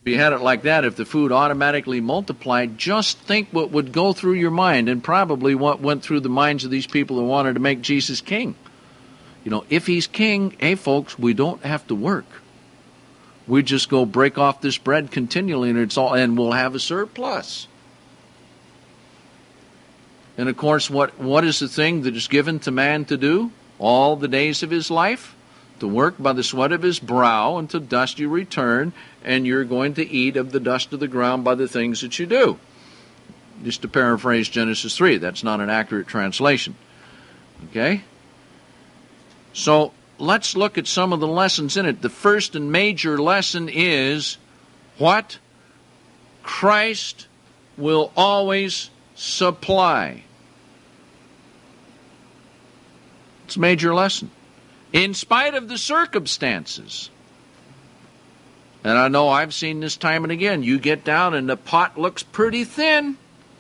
you had it like that, if the food automatically multiplied, just think what would go through your mind, and probably what went through the minds of these people who wanted to make Jesus king. You know, if he's king, hey folks, we don't have to work. We just go break off this bread continually, and we'll have a surplus. And of course, what is the thing that is given to man to do all the days of his life? To work by the sweat of his brow, and to dust you return, and you're going to eat of the dust of the ground by the things that you do. Just to paraphrase Genesis 3, that's not an accurate translation. Okay? So let's look at some of the lessons in it. The first and major lesson is what? Christ will always supply. It's a major lesson. In spite of the circumstances. And I know I've seen this time and again. You get down and the pot looks pretty thin.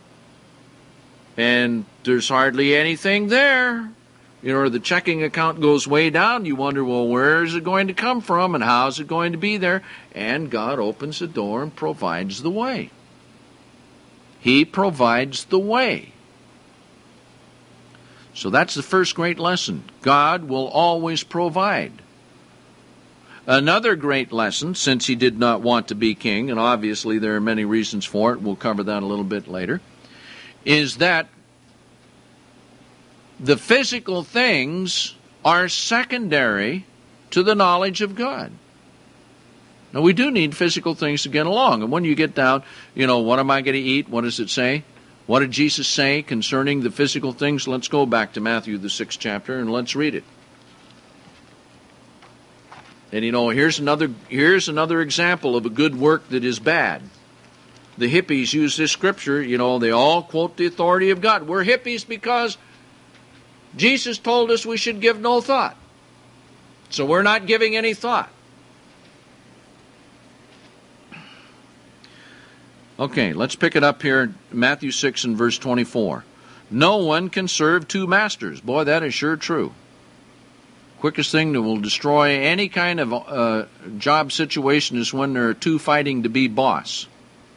And there's hardly anything there. You know, the checking account goes way down. You wonder, well, where is it going to come from and how is it going to be there? And God opens the door and provides the way. He provides the way. So that's the first great lesson. God will always provide. Another great lesson, since he did not want to be king, and obviously there are many reasons for it, we'll cover that a little bit later, is that the physical things are secondary to the knowledge of God. Now, we do need physical things to get along. And when you get down, you know, what am I going to eat? What does it say? What did Jesus say concerning the physical things? Let's go back to Matthew, the 6th chapter, and let's read it. And, you know, here's another example of a good work that is bad. The hippies use this scripture. You know, they all quote the authority of God. We're hippies because Jesus told us we should give no thought. So we're not giving any thought. Okay, let's pick it up here, Matthew 6 and verse 24. No one can serve two masters. Boy, that is sure true. Quickest thing that will destroy any kind of job situation is when there are two fighting to be boss.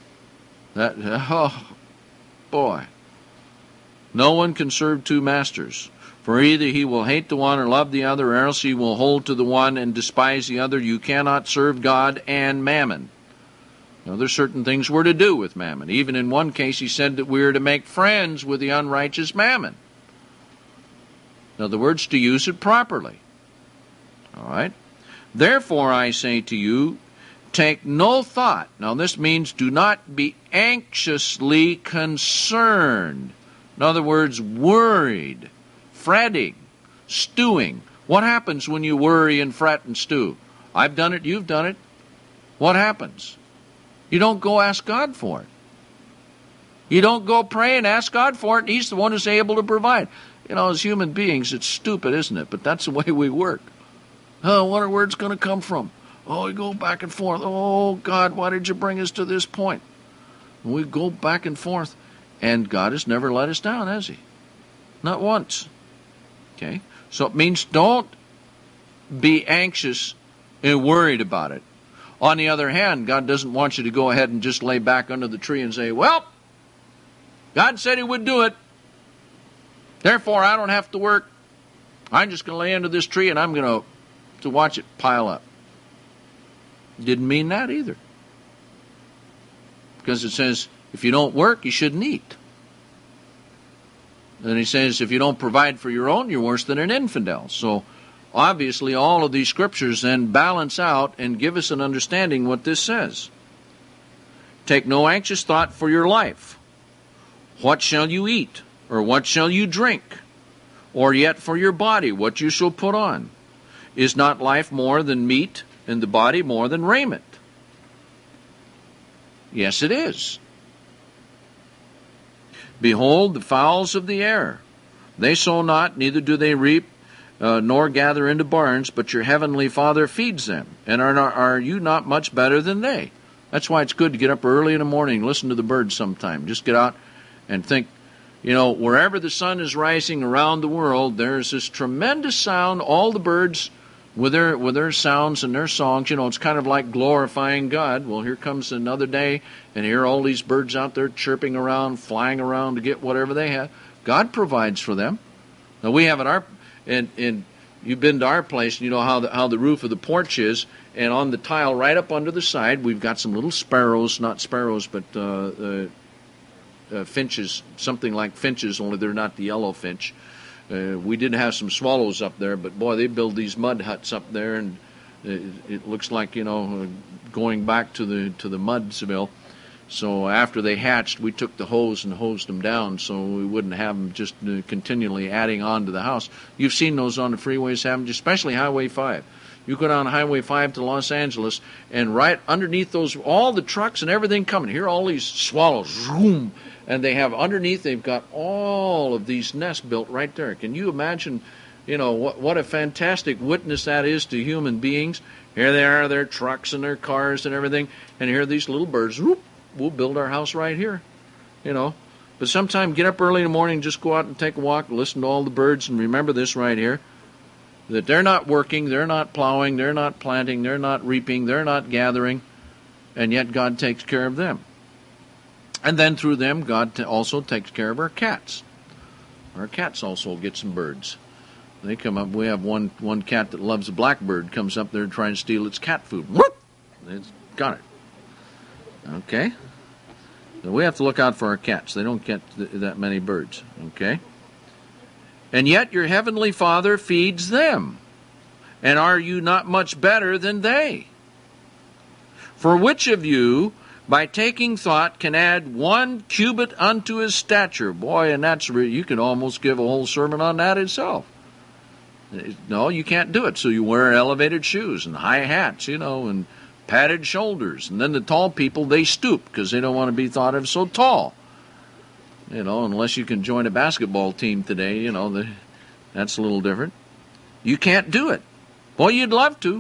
Oh, boy. No one can serve two masters. For either he will hate the one or love the other, or else he will hold to the one and despise the other. You cannot serve God and mammon. Now, there's certain things we're to do with mammon. Even in one case, he said that we are to make friends with the unrighteous mammon. In other words, to use it properly. All right? Therefore, I say to you, take no thought. Now, this means do not be anxiously concerned. In other words, worried, fretting, stewing. What happens when you worry and fret and stew? I've done it, you've done it. What happens? You don't go ask God for it. You don't go pray and ask God for it, and he's the one who's able to provide. You know, as human beings, it's stupid, isn't it? But that's the way we work. Oh, I wonder where it's going to come from. Oh, we go back and forth. Oh, God, why did you bring us to this point? And we go back and forth, and God has never let us down, has he? Not once. Okay? So it means don't be anxious and worried about it. On the other hand, God doesn't want you to go ahead and just lay back under the tree and say, well, God said he would do it. Therefore, I don't have to work. I'm just going to lay under this tree and I'm going to watch it pile up. Didn't mean that either. Because it says, if you don't work, you shouldn't eat. And he says, if you don't provide for your own, you're worse than an infidel. So, obviously, all of these scriptures then balance out and give us an understanding what this says. Take no anxious thought for your life. What shall you eat? Or what shall you drink? Or yet for your body, what you shall put on? Is not life more than meat, and the body more than raiment? Yes, it is. Behold, the fowls of the air. They sow not, neither do they reap, nor gather into barns, but your heavenly Father feeds them. And are you not much better than they? That's why it's good to get up early in the morning, listen to the birds sometime. Just get out and think, you know, wherever the sun is rising around the world, there's this tremendous sound. All the birds, with their sounds and their songs. It's kind of like glorifying God. Well, here comes another day, and here are all these birds out there chirping around, flying around to get whatever they have. God provides for them. Now we have and you've been to our place, you know how the roof of the porch is, and on the tile right up under the side, we've got some little sparrows, not sparrows, but finches, something like finches, only they're not the yellow finch. We did have some swallows up there, but boy, they build these mud huts up there, and it looks like going back to the Mudsville. So after they hatched, we took the hose and hosed them down so we wouldn't have them just continually adding on to the house. You've seen those on the freeways, haven't you? Especially Highway 5. You go down Highway 5 to Los Angeles, and right underneath those, all the trucks and everything coming, here all these swallows, zoom, and they have underneath, they've got all of these nests built right there. Can you imagine, what a fantastic witness that is to human beings? Here they are, their trucks and their cars and everything, and here are these little birds, whoop, we'll build our house right here, But sometime get up early in the morning, just go out and take a walk, listen to all the birds, and remember this right here, that they're not working, they're not plowing, they're not planting, they're not reaping, they're not gathering, and yet God takes care of them. And then through them, God also takes care of our cats. Our cats also get some birds. They come up. We have one cat that loves a blackbird, comes up there trying to steal its cat food. Whoop! It's got it. Okay? So we have to look out for our cats. They don't get that many birds. Okay? And yet your heavenly Father feeds them. And are you not much better than they? For which of you, by taking thought, can add 1 cubit unto his stature? Boy, and that's you could almost give a whole sermon on that itself. No, you can't do it. So you wear elevated shoes and high hats, and padded shoulders. And then the tall people, they stoop because they don't want to be thought of so tall. Unless you can join a basketball team today, that's a little different. You can't do it. Boy, you'd love to.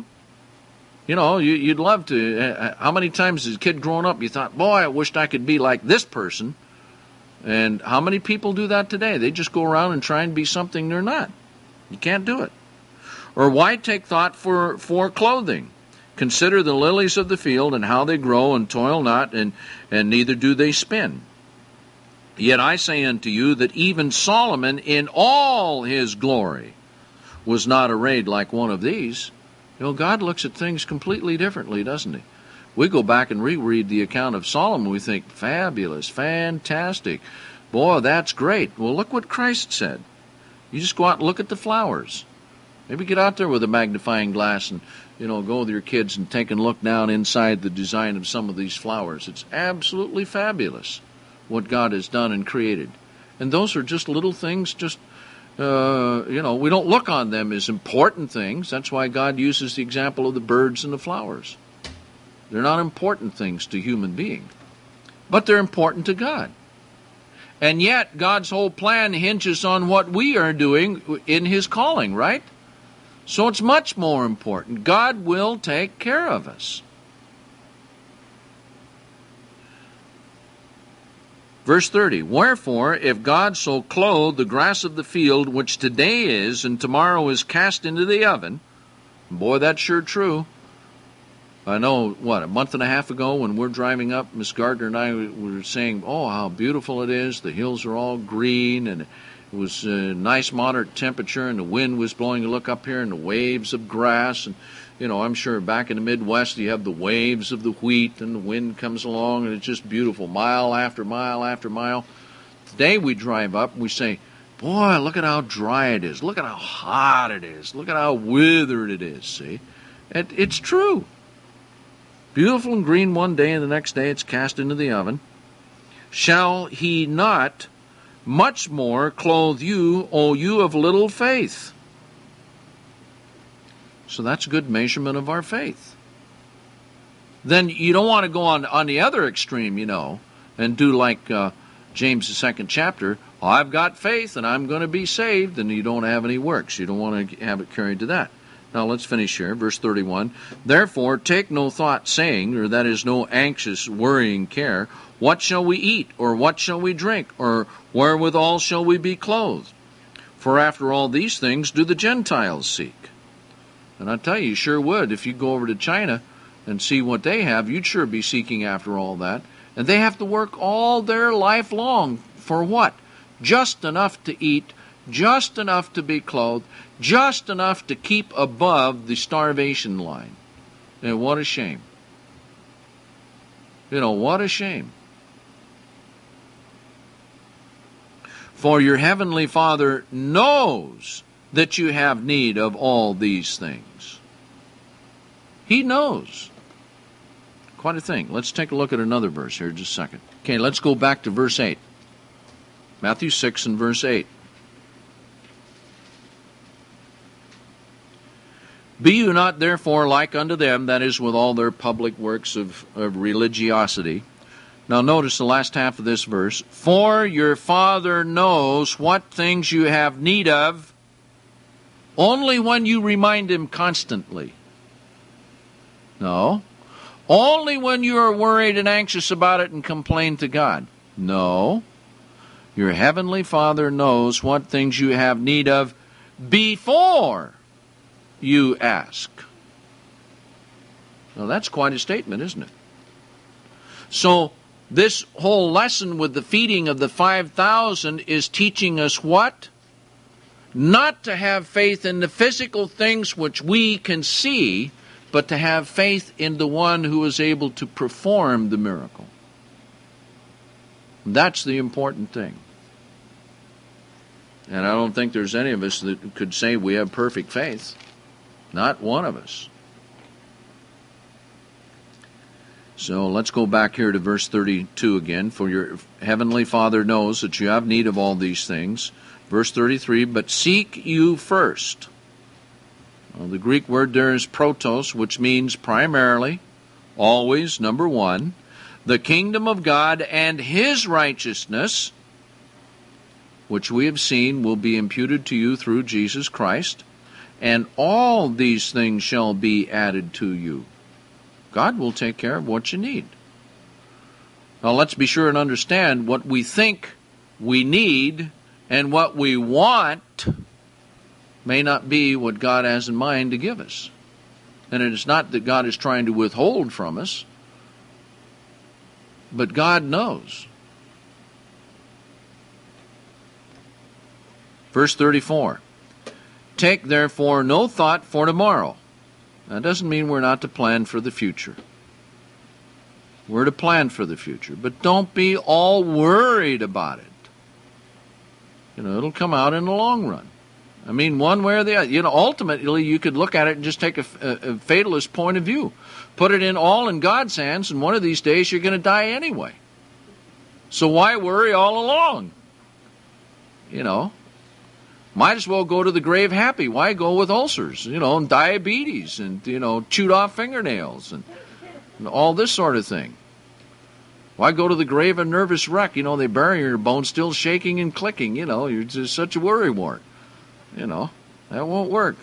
You'd love to. How many times as a kid growing up you thought, boy, I wished I could be like this person. And how many people do that today? They just go around and try and be something they're not. You can't do it. Or why take thought for clothing? Consider the lilies of the field and how they grow and toil not, and neither do they spin. Yet I say unto you that even Solomon in all his glory was not arrayed like one of these. God looks at things completely differently, doesn't he? We go back and reread the account of Solomon, we think, fabulous, fantastic. Boy, that's great. Well, look what Christ said. You just go out and look at the flowers. Maybe get out there with a magnifying glass and, go with your kids and take a look down inside the design of some of these flowers. It's absolutely fabulous what God has done and created. And those are just little things, we don't look on them as important things. That's why God uses the example of the birds and the flowers. They're not important things to human beings, but they're important to God. And yet, God's whole plan hinges on what we are doing in His calling, right? So it's much more important. God will take care of us. Verse 30, wherefore, if God so clothe the grass of the field, which today is, and tomorrow is cast into the oven, boy, that's sure true. I know, a month and a half ago when we're driving up, Miss Gardner and I were saying, oh, how beautiful it is. The hills are all green, and it was a nice moderate temperature, and the wind was blowing. You look up here, and the waves of grass, and I'm sure back in the Midwest you have the waves of the wheat, and the wind comes along, and it's just beautiful, mile after mile after mile. Today we drive up, and we say, boy, look at how dry it is. Look at how hot it is. Look at how withered it is, see? It's true. Beautiful and green one day, and the next day it's cast into the oven. Shall He not much more clothe you, O you of little faith? So that's a good measurement of our faith. Then you don't want to go on the other extreme, and do like James, the 2nd chapter. Oh, I've got faith and I'm going to be saved, and you don't have any works. You don't want to have it carried to that. Now let's finish here, verse 31. Therefore take no thought, saying, or that is no anxious, worrying care, what shall we eat, or what shall we drink, or wherewithal shall we be clothed? For after all these things do the Gentiles seek. And I tell you, you sure would. If you go over to China and see what they have, you'd sure be seeking after all that. And they have to work all their life long for what? Just enough to eat, just enough to be clothed, just enough to keep above the starvation line. And what a shame. What a shame. For your heavenly Father knows that you have need of all these things. He knows. Quite a thing. Let's take a look at another verse here just a second. Okay, let's go back to verse 8. Matthew 6 and verse 8. Be you not therefore like unto them, that is, with all their public works of religiosity. Now notice the last half of this verse. For your Father knows what things you have need of, only when you remind Him constantly. No. Only when you are worried and anxious about it and complain to God. No. Your heavenly Father knows what things you have need of before you ask. Now that's quite a statement, isn't it? So this whole lesson with the feeding of the 5,000 is teaching us what? Not to have faith in the physical things which we can see, but to have faith in the one who is able to perform the miracle. That's the important thing. And I don't think there's any of us that could say we have perfect faith. Not one of us. So let's go back here to verse 32 again. For your heavenly Father knows that you have need of all these things. Verse 33, but seek you first. Well, the Greek word there is protos, which means primarily, always, number one, the kingdom of God and His righteousness, which we have seen will be imputed to you through Jesus Christ, and all these things shall be added to you. God will take care of what you need. Now let's be sure and understand what we think we need and what we want may not be what God has in mind to give us. And it is not that God is trying to withhold from us, but God knows. Verse 34, take therefore no thought for tomorrow. That doesn't mean we're not to plan for the future. We're to plan for the future, but don't be all worried about it. It'll come out in the long run. I mean, one way or the other. Ultimately, you could look at it and just take a fatalist point of view. Put it all in God's hands, and one of these days you're going to die anyway. So why worry all along? Might as well go to the grave happy. Why go with ulcers, and diabetes, and, chewed off fingernails, and all this sort of thing? Why go to the grave a nervous wreck? They bury your bones still shaking and clicking. You're just such a worrywart. That won't work.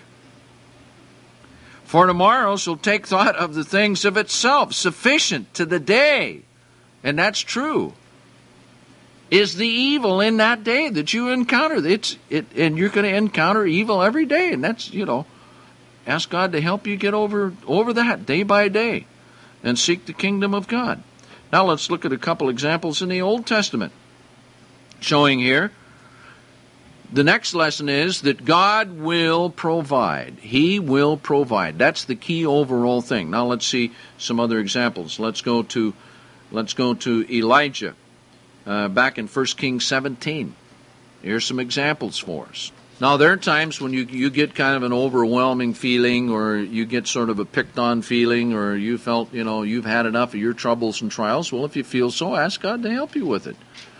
For tomorrow shall take thought of the things of itself, sufficient to the day. And that's true. Is the evil in that day that you encounter. And you're going to encounter evil every day. And that's, ask God to help you get over that day by day and seek the kingdom of God. Now let's look at a couple examples in the Old Testament showing here. The next lesson is that God will provide. He will provide. That's the key overall thing. Now let's see some other examples. Let's go to Elijah. Back in 1 Kings 17. Here's some examples for us. Now, there are times when you get kind of an overwhelming feeling, or you get sort of a picked-on feeling, or you felt, you've had enough of your troubles and trials. Well, if you feel so, ask God to help you with it.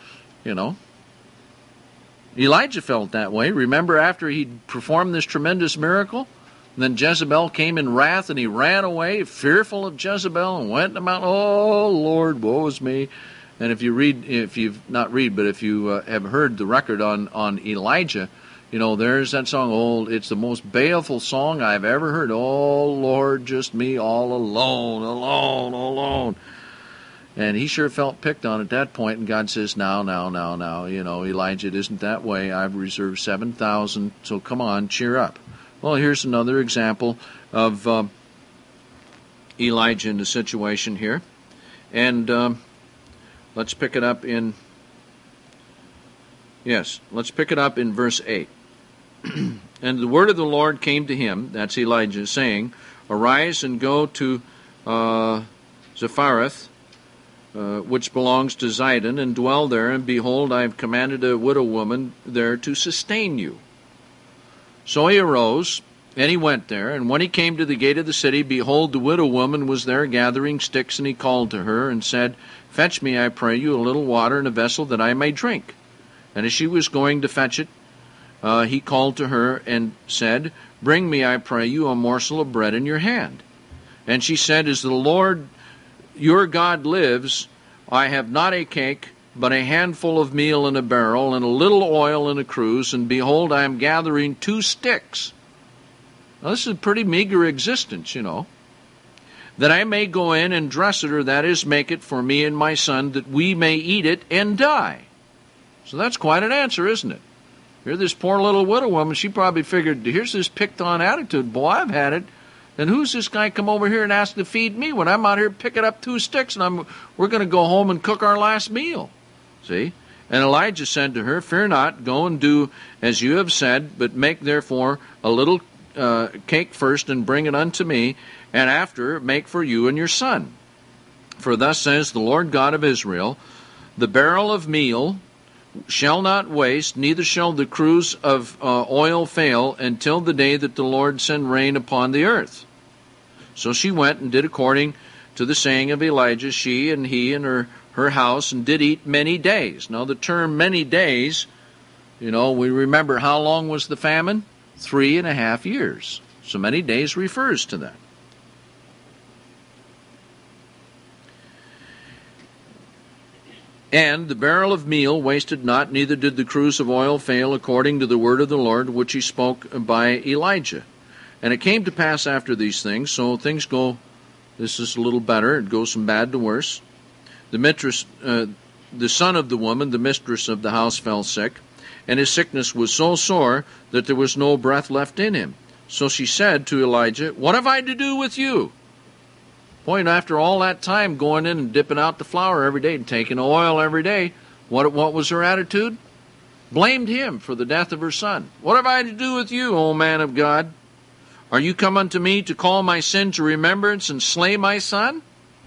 Elijah felt that way. Remember, after he performed this tremendous miracle, then Jezebel came in wrath, and he ran away, fearful of Jezebel, and went to the mountain. Oh, Lord, woe is me. And if you have heard the record on Elijah, there's that song, oh, it's the most baleful song I've ever heard. Oh, Lord, just me all alone, alone, alone. And he sure felt picked on at that point, and God says, now, Elijah, it isn't that way. I've reserved 7,000, so come on, cheer up. Well, here's another example of Elijah in the situation here. And let's pick it up in verse 8. And the word of the Lord came to him, that's Elijah, saying, Arise and go to Zarephath, which belongs to Zidon, and dwell there, and behold, I have commanded a widow woman there to sustain you. So he arose, and he went there, and when he came to the gate of the city, behold, the widow woman was there gathering sticks, and he called to her, and said, Fetch me, I pray you, a little water in a vessel, that I may drink. And as she was going to fetch it, he called to her, and said, Bring me, I pray you, a morsel of bread in your hand. And she said, As the Lord your God lives, I have not a cake, but a handful of meal in a barrel, and a little oil in a cruse, and behold, I am gathering 2 sticks. Now, this is a pretty meager existence, you know. That I may go in and dress it, or that is, make it for me and my son, that we may eat it and die. So that's quite an answer, isn't it? Here, this poor little widow woman, she probably figured, here's this picked-on attitude. Boy, I've had it. And who's this guy come over here and ask to feed me when I'm out here picking up 2 sticks and we're going to go home and cook our last meal? See? And Elijah said to her, Fear not, go and do as you have said, but make therefore a little cake first and bring it unto me, and after make for you and your son. For thus says the Lord God of Israel, The barrel of meal shall not waste, neither shall the cruse of oil fail, until the day that the Lord send rain upon the earth. So she went and did according to the saying of Elijah, she and he and her house, and did eat many days. Now the term many days, you know, we remember how long was the famine? 3.5 years. So many days refers to that. And the barrel of meal wasted not, neither did the cruse of oil fail, according to the word of the Lord, which he spoke by Elijah. And it came to pass after these things, so things go, this is a little better, it goes from bad to worse. The son of the woman, the mistress of the house, fell sick, and his sickness was so sore that there was no breath left in him. So she said to Elijah, What have I to do with you? Boy, and after all that time going in and dipping out the flour every day and taking oil every day, what was her attitude? Blamed him for the death of her son. What have I to do with you, O man of God? Are you come unto me to call my sin to remembrance and slay my son?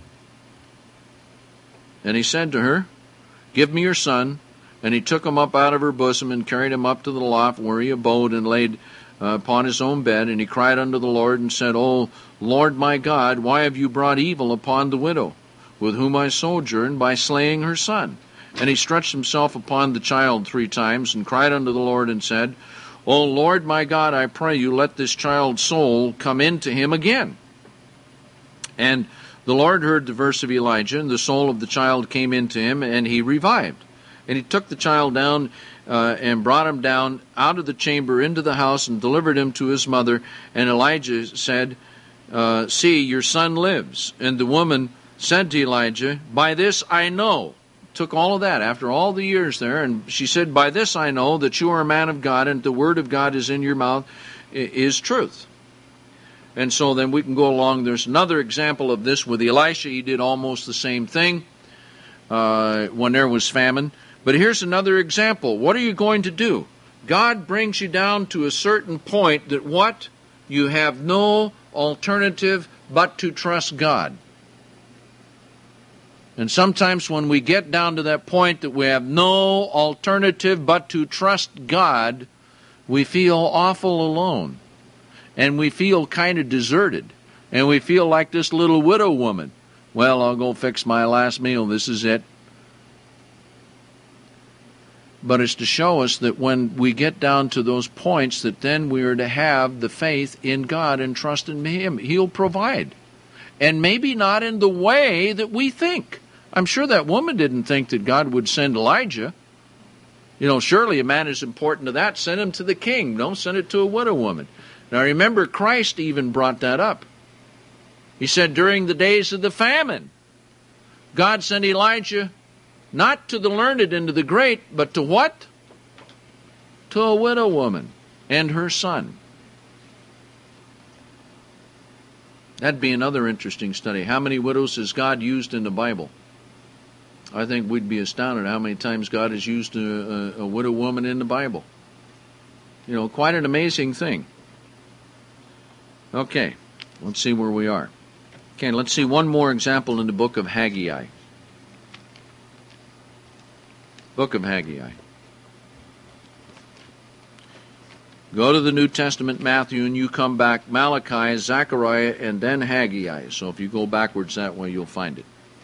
And he said to her, Give me your son. And he took him up out of her bosom and carried him up to the loft where he abode and laid upon his own bed. And he cried unto the Lord and said, O Lord my God, why have you brought evil upon the widow, with whom I sojourned, by slaying her son? And he stretched himself upon the child 3 times, and cried unto the Lord, and said, O Lord my God, I pray you, let this child's soul come into him again. And the Lord heard the verse of Elijah, and the soul of the child came into him, and he revived. And he took the child down and brought him down out of the chamber into the house, and delivered him to his mother. And Elijah said, See, your son lives. And the woman said to Elijah, By this I know. Took all of that after all the years there, and she said, By this I know that you are a man of God, and the word of God is in your mouth, is truth. And so then we can go along. There's another example of this with Elisha. He did almost the same thing when there was famine. But here's another example. What are you going to do? God brings you down to a certain point that what? You have no alternative but to trust God. And sometimes when we get down to that point that we have no alternative but to trust God, we feel awful alone. And we feel kind of deserted. And we feel like this little widow woman. Well, I'll go fix my last meal. This is it. But it's to show us that when we get down to those points, that then we are to have the faith in God and trust in Him. He'll provide. And maybe not in the way that we think. I'm sure that woman didn't think that God would send Elijah. You know, surely a man is important to that. Send him to the king. Don't send it to a widow woman. Now remember, Christ even brought that up. He said during the days of the famine, God sent Elijah not to the learned and to the great, but to what? To a widow woman and her son. That'd be another interesting study. How many widows has God used in the Bible? I think we'd be astounded how many times God has used a widow woman in the Bible. Quite an amazing thing. Okay, let's see where we are. Okay, let's see one more example in the book of Haggai. Book of Haggai. Go to the New Testament, Matthew, and you come back Malachi, Zechariah, and then Haggai. So if you go backwards that way, you'll find it.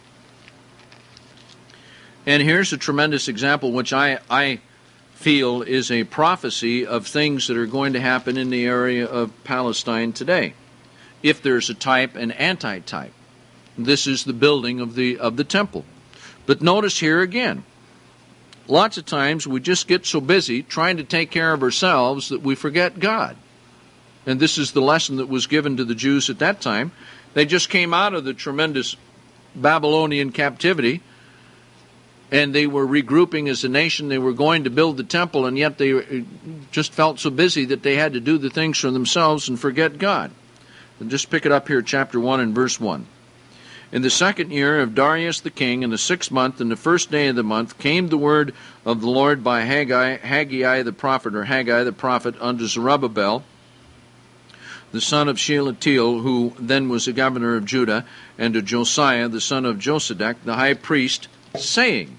And here's a tremendous example, which I feel is a prophecy of things that are going to happen in the area of Palestine today, if there's a type and anti-type. This is the building of the temple. But notice here again, lots of times we just get so busy trying to take care of ourselves that we forget God. And this is the lesson that was given to the Jews at that time. They just came out of the tremendous Babylonian captivity, and they were regrouping as a nation. They were going to build the temple, and yet they just felt so busy that they had to do the things for themselves and forget God. And just pick it up here, chapter 1 and verse 1. In the 2nd year of Darius the king, in the 6th month, in the 1st day of the month, came the word of the Lord by Haggai the prophet, unto Zerubbabel, the son of Shealtiel, who then was the governor of Judah, and to Josiah, the son of Josedek, the high priest, saying,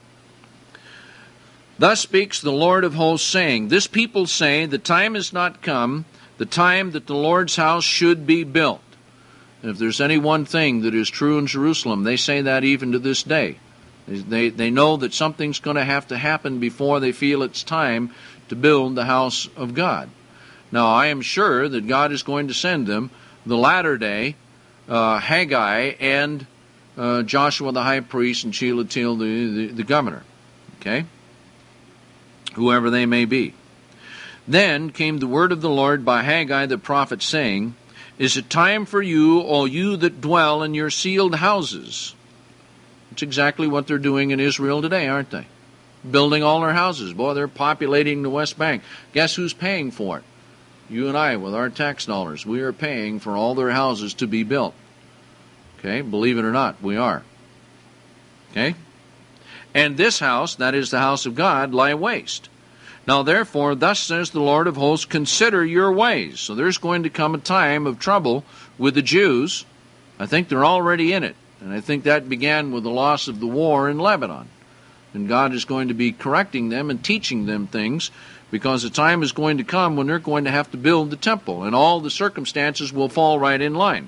Thus speaks the Lord of hosts, saying, This people say, the time is not come, the time that the Lord's house should be built. And if there's any one thing that is true in Jerusalem, they say that even to this day. They know that something's going to have to happen before they feel it's time to build the house of God. Now, I am sure that God is going to send them the latter day, Haggai and Joshua the high priest and Shealtiel the governor. Okay? Whoever they may be. Then came the word of the Lord by Haggai the prophet, saying, Is it time for you, all you that dwell in your sealed houses? It's exactly what they're doing in Israel today, aren't they? Building all their houses. Boy, they're populating the West Bank. Guess who's paying for it? You and I, with our tax dollars. We are paying for all their houses to be built. Okay, believe it or not, we are. Okay? And this house, that is the house of God, lie waste. Now therefore, thus says the Lord of hosts, consider your ways. So there's going to come a time of trouble with the Jews. I think they're already in it. And I think that began with the loss of the war in Lebanon. And God is going to be correcting them and teaching them things, because the time is going to come when they're going to have to build the temple, and all the circumstances will fall right in line.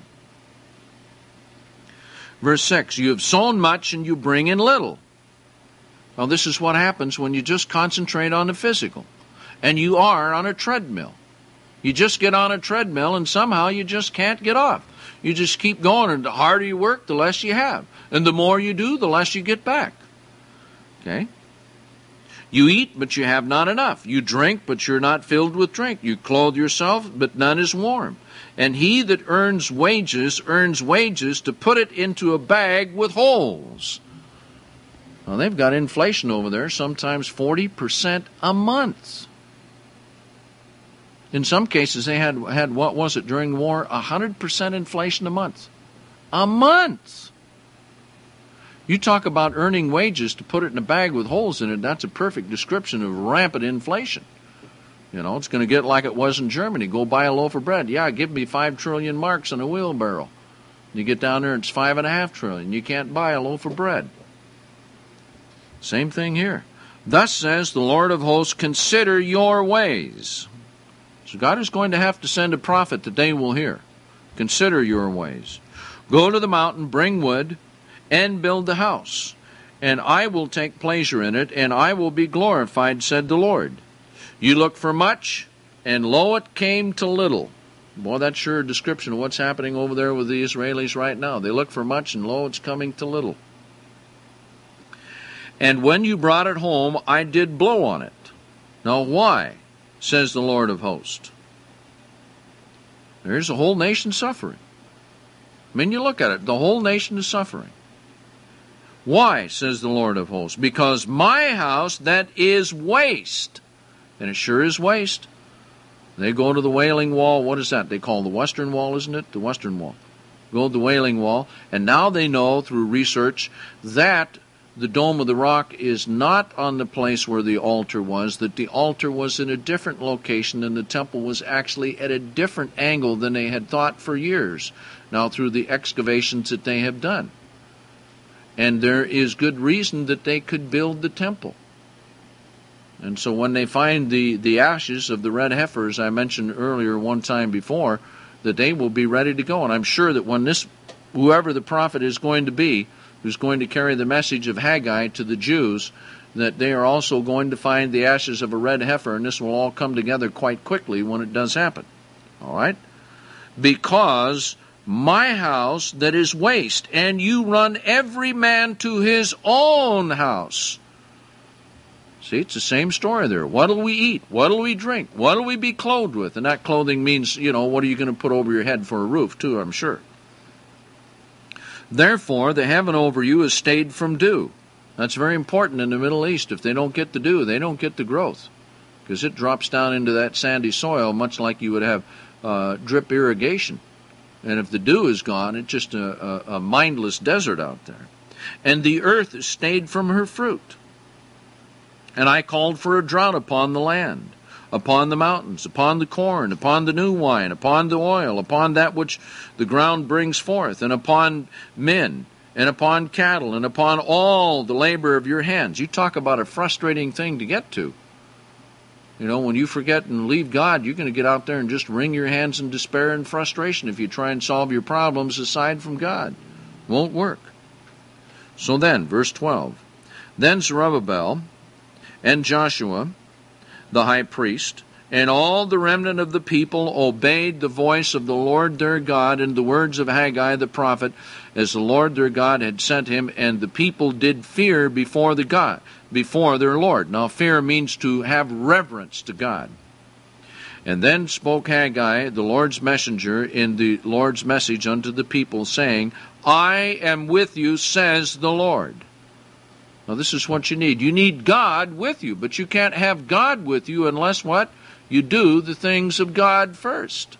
Verse 6, You have sown much and you bring in little. Well, this is what happens when you just concentrate on the physical. And you are on a treadmill. You just get on a treadmill and somehow you just can't get off. You just keep going, and the harder you work, the less you have. And the more you do, the less you get back. Okay? You eat, but you have not enough. You drink, but you're not filled with drink. You clothe yourself, but none is warm. And he that earns wages to put it into a bag with holes. Well, they've got inflation over there, sometimes 40% a month. In some cases, they had what was it during the war? 100% inflation a month. A month! You talk about earning wages to put it in a bag with holes in it, that's a perfect description of rampant inflation. You know, it's going to get like it was in Germany. Go buy a loaf of bread. Yeah, give me 5 trillion marks on a wheelbarrow. You get down there, it's 5.5 trillion. You can't buy a loaf of bread. Same thing here. Thus says the Lord of hosts, consider your ways. So God is going to have to send a prophet that they will hear. Consider your ways. Go to the mountain, bring wood, and build the house. And I will take pleasure in it, and I will be glorified, said the Lord. You look for much, and lo, it came to little. Boy, that's sure a description of what's happening over there with the Israelis right now. They look for much, and lo, it's coming to little. And when you brought it home, I did blow on it. Now why? Says the Lord of hosts. There's a whole nation suffering. I mean, you look at it, the whole nation is suffering. Why, says the Lord of hosts? Because my house that is waste, and it sure is waste. They go to the Wailing Wall. What is that? They call the Western Wall, isn't it? The Western Wall. build the Wailing Wall. And now they know through research that the Dome of the Rock is not on the place where the altar was, that the altar was in a different location and the temple was actually at a different angle than they had thought for years, now through the excavations that they have done. And there is good reason that they could build the temple. And so when they find the ashes of the red heifer, as I mentioned earlier one time before, that they will be ready to go. And I'm sure that when whoever the prophet is going to be, who's going to carry the message of Haggai to the Jews, that they are also going to find the ashes of a red heifer, and this will all come together quite quickly when it does happen. All right? Because my house that is waste, and you run every man to his own house. See, it's the same story there. What'll we eat? What'll we drink? What'll we be clothed with? And that clothing means, what are you going to put over your head for a roof, too, I'm sure. Therefore, the heaven over you is stayed from dew. That's very important in the Middle East. If they don't get the dew, they don't get the growth, because it drops down into that sandy soil, much like you would have drip irrigation. And if the dew is gone, it's just a mindless desert out there. And the earth is stayed from her fruit. And I called for a drought upon the land, upon the mountains, upon the corn, upon the new wine, upon the oil, upon that which the ground brings forth, and upon men, and upon cattle, and upon all the labor of your hands. You talk about a frustrating thing to get to. When you forget and leave God, you're going to get out there and just wring your hands in despair and frustration if you try and solve your problems aside from God. Won't work. So then, verse 12. Then Zerubbabel and Joshua, the high priest, and all the remnant of the people obeyed the voice of the Lord their God and the words of Haggai the prophet, as the Lord their God had sent him, and the people did fear before their Lord. Now, fear means to have reverence to God. And then spoke Haggai, the Lord's messenger, in the Lord's message unto the people, saying, I am with you, says the Lord. Now, this is what you need. You need God with you, but you can't have God with you unless what? You do the things of God first.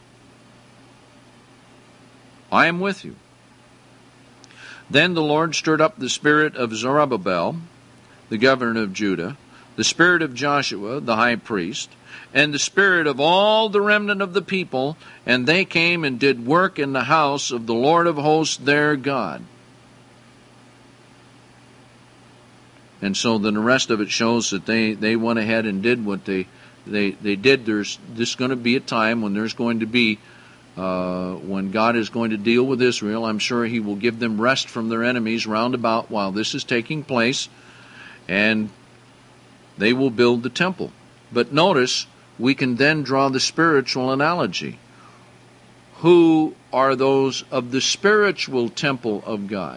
I am with you. Then the Lord stirred up the spirit of Zerubbabel, the governor of Judah, the spirit of Joshua, the high priest, and the spirit of all the remnant of the people, and they came and did work in the house of the Lord of hosts their God. And so then the rest of it shows that they went ahead and did what they did. There's going to be a time when there's going to be, when God is going to deal with Israel. I'm sure He will give them rest from their enemies round about while this is taking place, and they will build the temple. But notice, we can then draw the spiritual analogy. Who are those of the spiritual temple of God?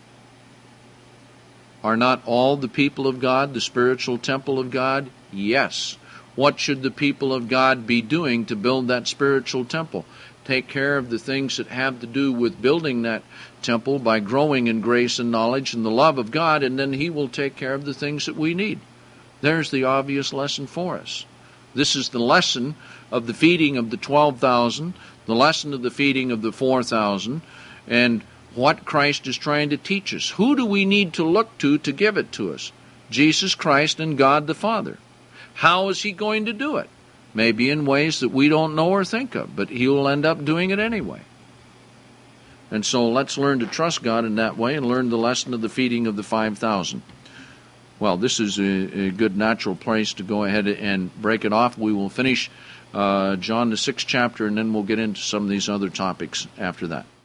Are not all the people of God the spiritual temple of God? Yes. What should the people of God be doing to build that spiritual temple? Take care of the things that have to do with building that temple by growing in grace and knowledge and the love of God, and then He will take care of the things that we need. There's the obvious lesson for us. This is the lesson of the feeding of the 12,000, the lesson of the feeding of the 4,000, and what Christ is trying to teach us. Who do we need to look to give it to us? Jesus Christ and God the Father. How is He going to do it? Maybe in ways that we don't know or think of, but He will end up doing it anyway. And so let's learn to trust God in that way and learn the lesson of the feeding of the 5,000. Well, this is a good natural place to go ahead and break it off. We will finish John the 6th chapter, and then we'll get into some of these other topics after that.